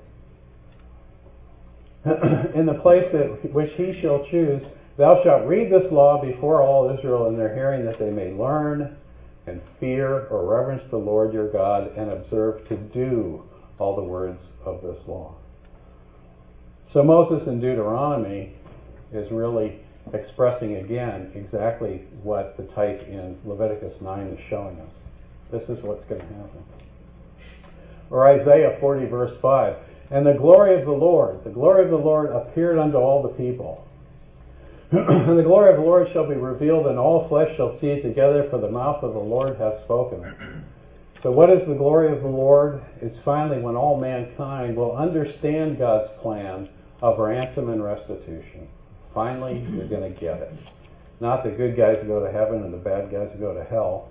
In the place which he shall choose, thou shalt read this law before all Israel in their hearing, that they may learn and fear or reverence the Lord your God, and observe to do all the words of this law. So Moses in Deuteronomy is really expressing again exactly what the type in Leviticus 9 is showing us. This is what's going to happen. Or Isaiah 40, verse 5. And the glory of the Lord appeared unto all the people. And the glory of the Lord shall be revealed, and all flesh shall see it together, for the mouth of the Lord hath spoken it. So what is the glory of the Lord? It's finally when all mankind will understand God's plan of ransom and restitution. Finally, you're going to get it. Not the good guys go to heaven and the bad guys go to hell.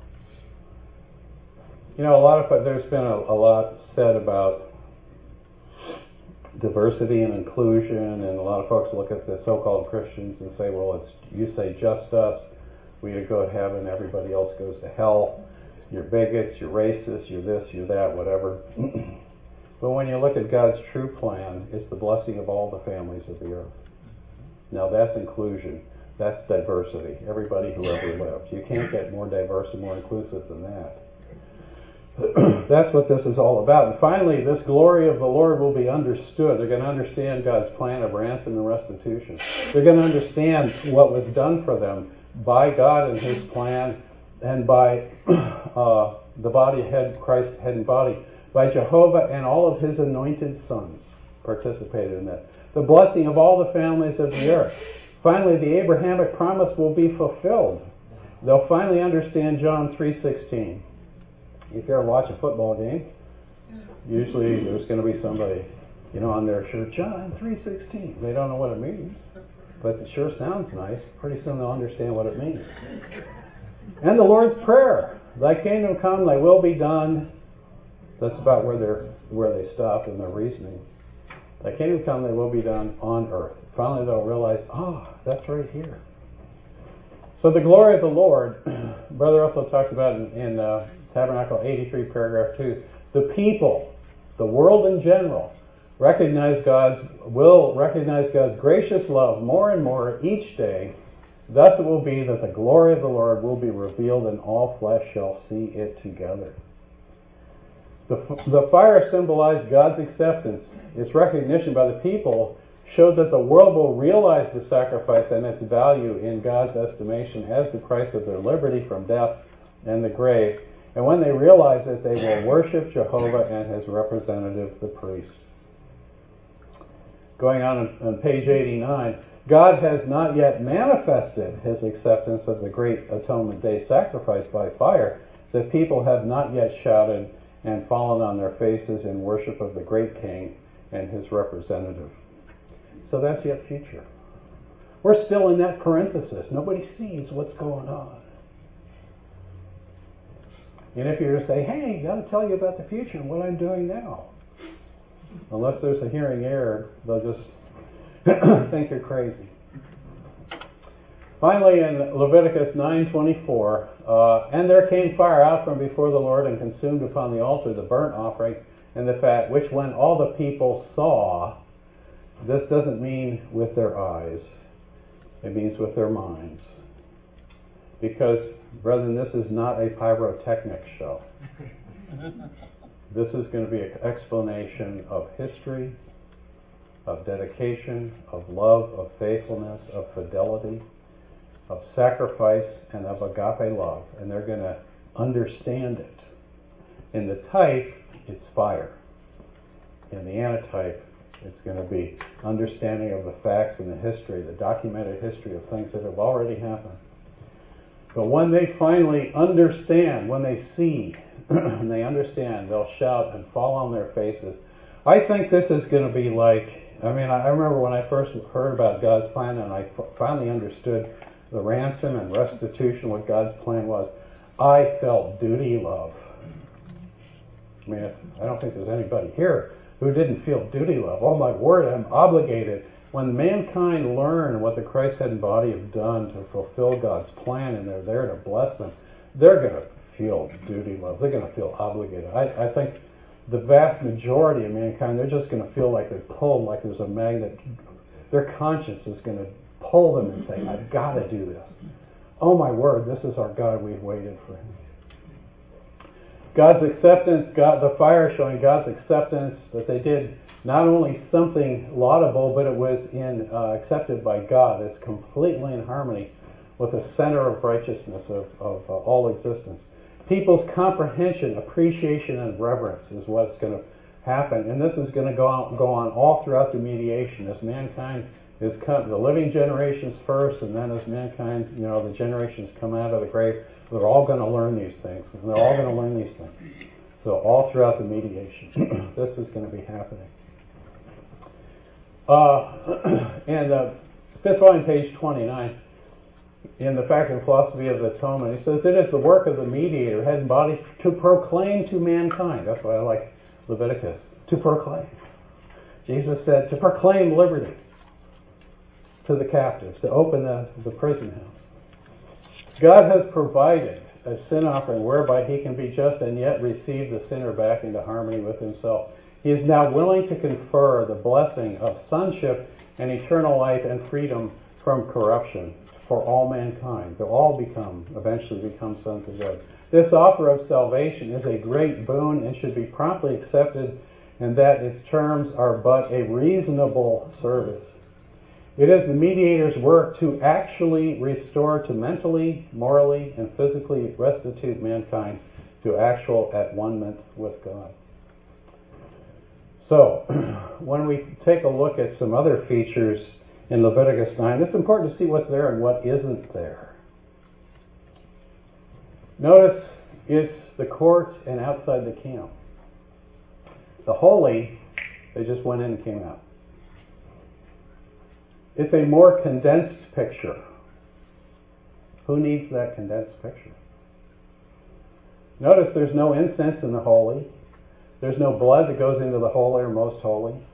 You know, there's been a lot said about diversity and inclusion, and a lot of folks look at the so-called Christians and say, well, you say just us, we go to heaven, everybody else goes to hell. You're bigots, you're racists, you're this, you're that, whatever. But when you look at God's true plan, it's the blessing of all the families of the earth. Now that's inclusion. That's diversity. Everybody who ever lived. You can't get more diverse and more inclusive than that. That's what this is all about. And finally, this glory of the Lord will be understood. They're going to understand God's plan of ransom and restitution. They're going to understand what was done for them by God and His plan, and by the body, head, Christ, head and body, by Jehovah and all of His anointed sons participated in that. The blessing of all the families of the earth. Finally, the Abrahamic promise will be fulfilled. They'll finally understand John 3:16. If you ever watch a football game, usually there's going to be somebody, on their shirt, John 3:16. They don't know what it means, but it sure sounds nice. Pretty soon they'll understand what it means. And the Lord's Prayer. Thy kingdom come, thy will be done. That's about where they stop in their reasoning. Thy kingdom come, thy will be done on earth. Finally they'll realize, that's right here. So the glory of the Lord, Brother also talked about in Tabernacle 83, paragraph 2, the people, the world in general, will recognize God's gracious love more and more each day. Thus it will be that the glory of the Lord will be revealed, and all flesh shall see it together. The fire symbolized God's acceptance. Its recognition by the people showed that the world will realize the sacrifice and its value in God's estimation as the price of their liberty from death and the grave. And when they realize it, they will worship Jehovah and His representative, the priest. Going on page 89, God has not yet manifested His acceptance of the great atonement day sacrifice by fire. The people have not yet shouted and fallen on their faces in worship of the great King and His representative. So that's yet future. We're still in that parenthesis. Nobody sees what's going on. And if you're to say, hey, I've got to tell you about the future and what I'm doing now, unless there's a hearing error, they'll just think you're crazy. Finally, in Leviticus 9:24, and there came fire out from before the Lord and consumed upon the altar the burnt offering and the fat, which when all the people saw, this doesn't mean with their eyes, it means with their minds. Because, brethren, this is not a pyrotechnic show. This is going to be an explanation of history, of dedication, of love, of faithfulness, of fidelity, of sacrifice, and of agape love. And they're going to understand it. In the type, it's fire. In the antitype, it's going to be understanding of the facts and the history, the documented history of things that have already happened. But when they finally understand, when they see and they understand, they'll shout and fall on their faces. I think this is going to be like, I remember when I first heard about God's plan and I finally understood the ransom and restitution, what God's plan was. I felt duty love. I don't think there's anybody here who didn't feel duty love. Oh my word, I'm obligated. When mankind learn what the Christ-head body have done to fulfill God's plan and they're there to bless them, they're going to feel duty love. They're going to feel obligated. I think the vast majority of mankind, they're just going to feel like they're pulled, like there's a magnet. Their conscience is going to pull them and say, I've got to do this. Oh my word, this is our God. We've waited for Him. God's acceptance, the fire showing God's acceptance, that they did not only something laudable, but it was accepted by God. It's completely in harmony with the center of righteousness of all existence. People's comprehension, appreciation, and reverence is what's going to happen. And this is going to go on all throughout the mediation as mankind is come, the living generations first, and then as mankind, the generations come out of the grave, they're all going to learn these things. And they're all going to learn these things. So all throughout the mediation, this is going to be happening. And fifth volume, page 29, in the Fact and Philosophy of the Atonement, he says, it is the work of the mediator, head and body, to proclaim to mankind. That's why I like Leviticus. To proclaim. Jesus said, to proclaim liberty to the captives, to open the prison house. God has provided a sin offering whereby He can be just and yet receive the sinner back into harmony with Himself. He is now willing to confer the blessing of sonship and eternal life and freedom from corruption for all mankind. They'll all eventually become sons of God. This offer of salvation is a great boon and should be promptly accepted, and that its terms are but a reasonable service. It is the mediator's work to actually restore, to mentally, morally, and physically restitute mankind to actual at-one-ment with God. So, when we take a look at some other features in Leviticus 9, it's important to see what's there and what isn't there. Notice it's the court and outside the camp. The holy, they just went in and came out. It's a more condensed picture. Who needs that condensed picture? Notice there's no incense in the holy. There's no blood that goes into the holy or most holy.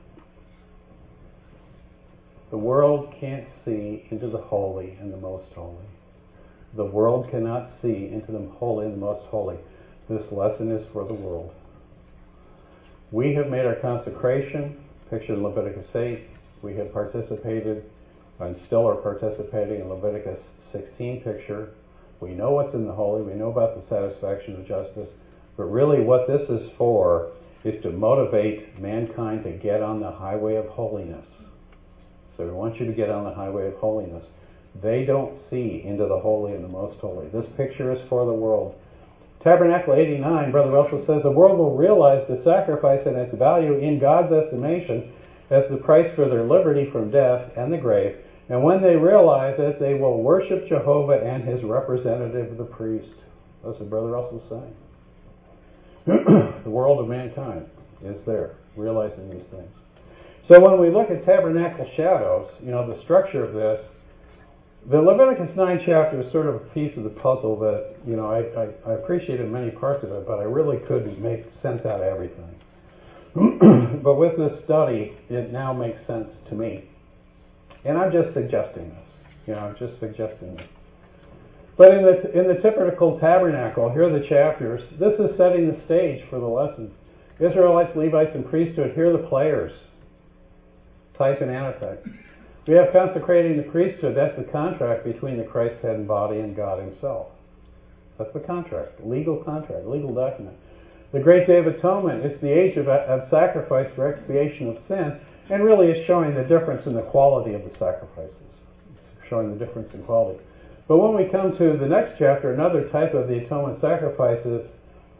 The world can't see into the holy and the most holy. The world cannot see into the holy and the most holy. This lesson is for the world. We have made our consecration, pictured in Leviticus 8. We have participated and still are participating in Leviticus 16 picture. We know what's in the holy. We know about the satisfaction of justice. But really what this is for is to motivate mankind to get on the highway of holiness. So we want you to get on the highway of holiness. They don't see into the holy and the most holy. This picture is for the world. Tabernacle 89, Brother Russell says, the world will realize the sacrifice and its value in God's estimation as the price for their liberty from death and the grave. And when they realize it, they will worship Jehovah and His representative, the priest. That's what Brother Russell's saying. The world of mankind is there, realizing these things. So when we look at tabernacle shadows, the structure of this, the Leviticus 9 chapter is sort of a piece of the puzzle that, I appreciated many parts of it, but I really couldn't make sense out of everything. But with this study, it now makes sense to me. And I'm just suggesting this. I'm just suggesting this. But in the typical tabernacle, here are the chapters. This is setting the stage for the lessons. Israelites, Levites, and priesthood, here are the players. Type and antitype. We have consecrating the priesthood. That's the contract between the Christ head and body and God Himself. That's the contract, legal document. The Great Day of Atonement is the age of sacrifice for expiation of sin, and really is showing the difference in the quality of the sacrifices. It's showing the difference in quality. But when we come to the next chapter, another type of the atonement sacrifices,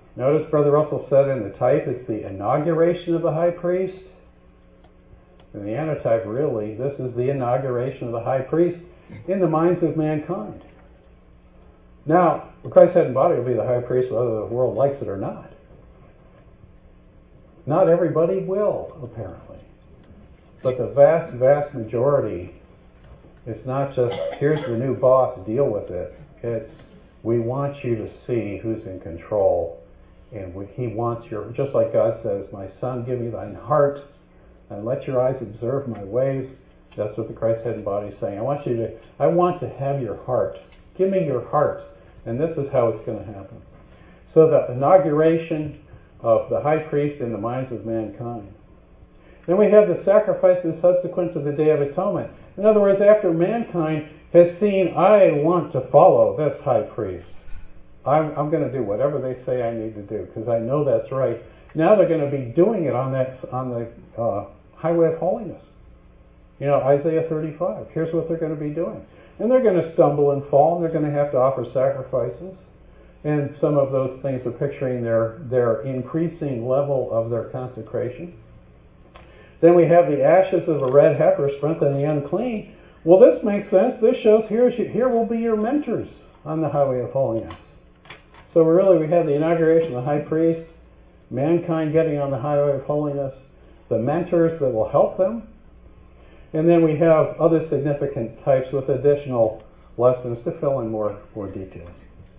Notice Brother Russell said in the type it's the inauguration of the high priest. In the antitype, really, this is the inauguration of the high priest in the minds of mankind. Now, Christ's head and body will be the high priest whether the world likes it or not. Not everybody will, apparently. But the vast, vast majority, it's not just, here's the new boss, deal with it. It's, we want you to see who's in control. And He wants your, just like God says, my son, give me thine heart, and let your eyes observe my ways. That's what the Christ head and body is saying. I want to have your heart. Give me your heart. And this is how it's going to happen. So the inauguration of the high priest in the minds of mankind. Then we have the sacrifices subsequent to the Day of Atonement. In other words, after mankind has seen, I want to follow this high priest. I'm going to do whatever they say I need to do because I know that's right. Now they're going to be doing it on the highway of holiness. Isaiah 35. Here's what they're going to be doing. And they're going to stumble and fall, and they're going to have to offer sacrifices. And some of those things are picturing their increasing level of their consecration. Then we have the ashes of a red heifer sprinkling the unclean. Well, this makes sense. This shows here will be your mentors on the highway of holiness. So really we have the inauguration of the high priest, mankind getting on the highway of holiness, the mentors that will help them, and then we have other significant types with additional lessons to fill in more details.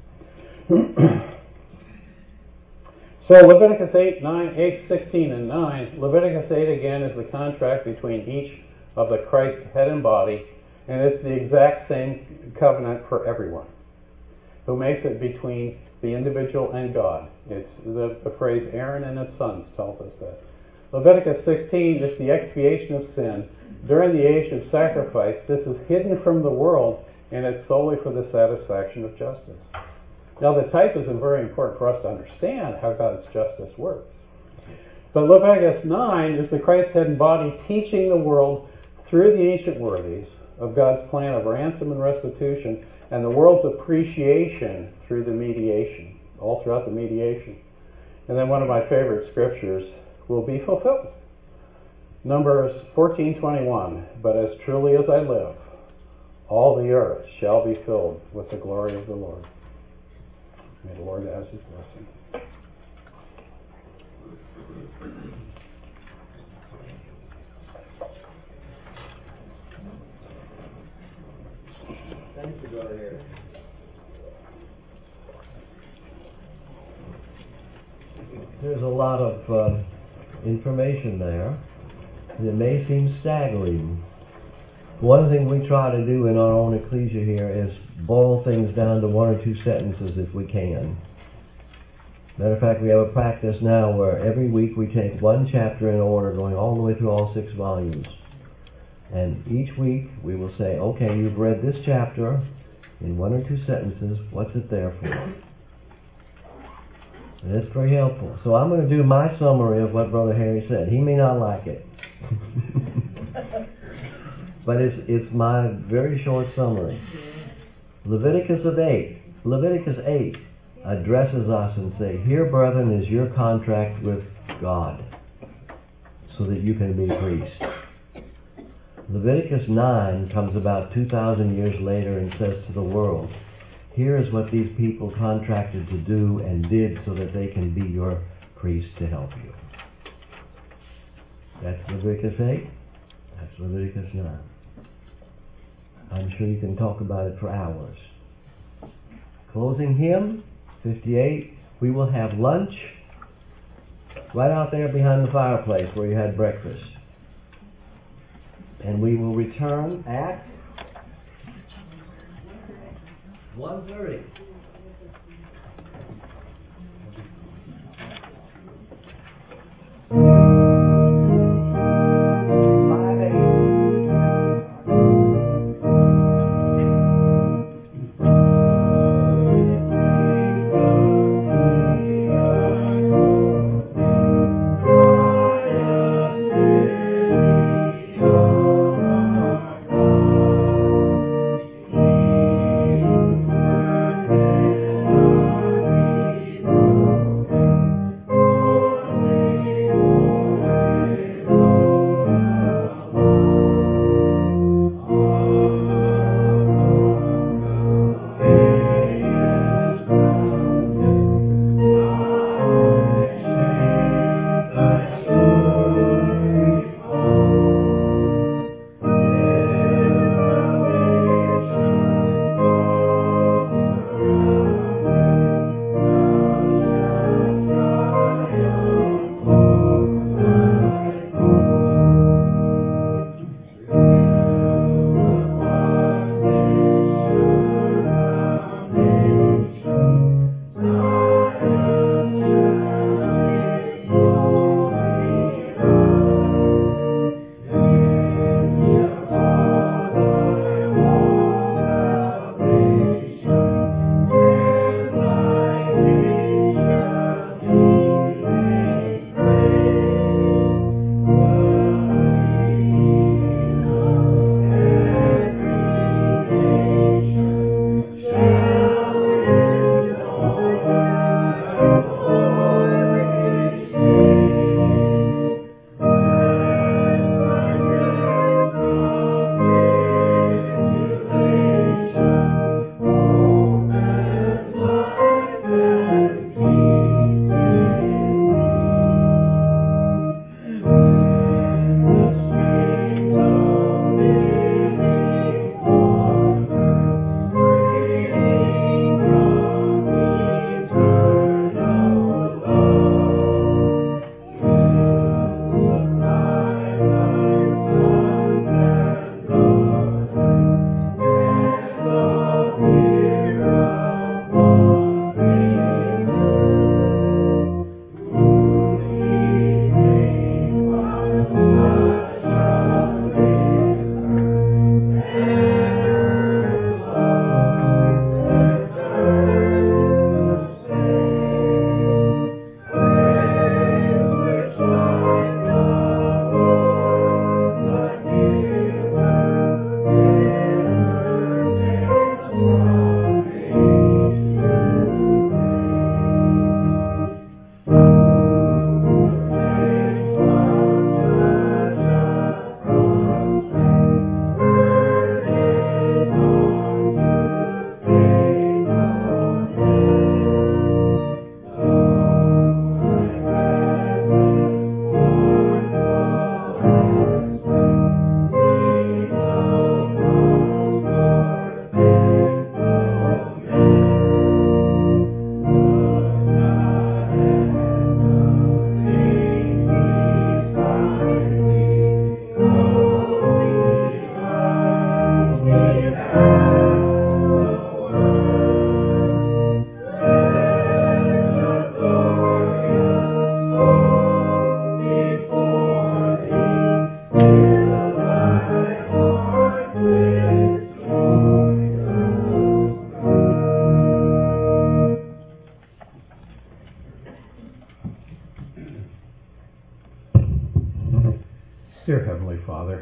So Leviticus 8, 16, and 9. Leviticus 8 again is the contract between each of the Christ head and body, and it's the exact same covenant for everyone. Who makes it between the individual and God. It's the phrase Aaron and his sons tells us that. Leviticus 16 is the expiation of sin. During the age of sacrifice, this is hidden from the world, and it's solely for the satisfaction of justice. Now, the type is very important for us to understand how God's justice works. But Leviticus 9 is the Christ head and body teaching the world through the ancient worthies of God's plan of ransom and restitution and the world's appreciation through the mediation, all throughout the mediation. And then one of my favorite scriptures will be fulfilled. Numbers 14:21. But as truly as I live, all the earth shall be filled with the glory of the Lord. May the Lord add His blessing. Thank you, Brother Harry. There's a lot of information there, and it may seem staggering. One thing we try to do in our own ecclesia here is boil things down to one or two sentences if we can. Matter of fact, we have a practice now where every week we take one chapter in order, going all the way through all 6 volumes. And each week we will say, okay, you've read this chapter in one or two sentences. What's it there for? And it's very helpful. So I'm going to do my summary of what Brother Harry said. He may not like it. But it's my very short summary. Leviticus 8 addresses us and say, here, brethren, is your contract with God so that you can be priests. Leviticus 9 comes about 2,000 years later and says to the world, here is what these people contracted to do and did so that they can be your priests to help you. That's Leviticus 8. That's Leviticus 9. I'm sure you can talk about it for hours. Closing hymn, 58. We will have lunch right out there behind the fireplace where you had breakfast. And we will return at 1:30.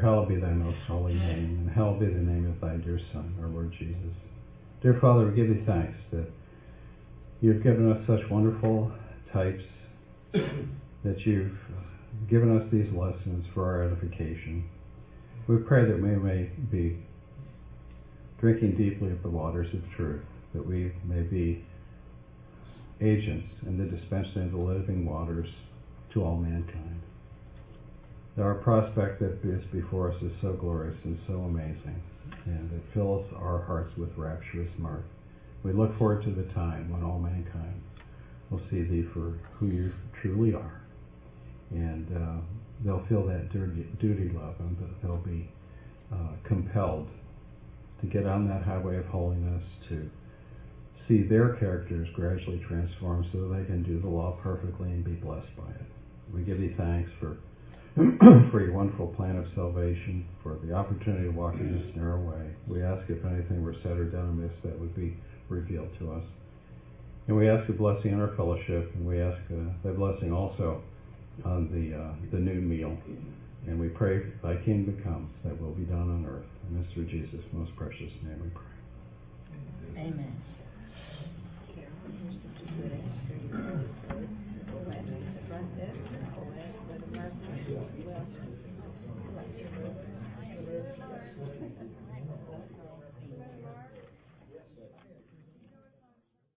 hallowed be thy most holy name, and hallowed be the name of thy dear Son, our Lord Jesus. Dear Father, we give thee thanks that you've given us such wonderful types, that you've given us these lessons for our edification. We pray that we may be drinking deeply of the waters of truth, that we may be agents in the dispensing of the living waters to all mankind. That our prospect that is before us is so glorious and so amazing, and it fills our hearts with rapturous mirth. We look forward to the time when all mankind will see thee for who you truly are, and they'll feel that duty love, and they'll be compelled to get on that highway of holiness, to see their characters gradually transform so that they can do the law perfectly and be blessed by it. We give thee thanks for your wonderful plan of salvation, for the opportunity to walk in this narrow way. We ask if anything were said or done amiss, that would be revealed to us. And we ask a blessing on our fellowship, and we ask thy blessing also on the noon meal. And we pray thy kingdom comes, that will be done on earth. And this through Jesus' most precious name we pray. Amen.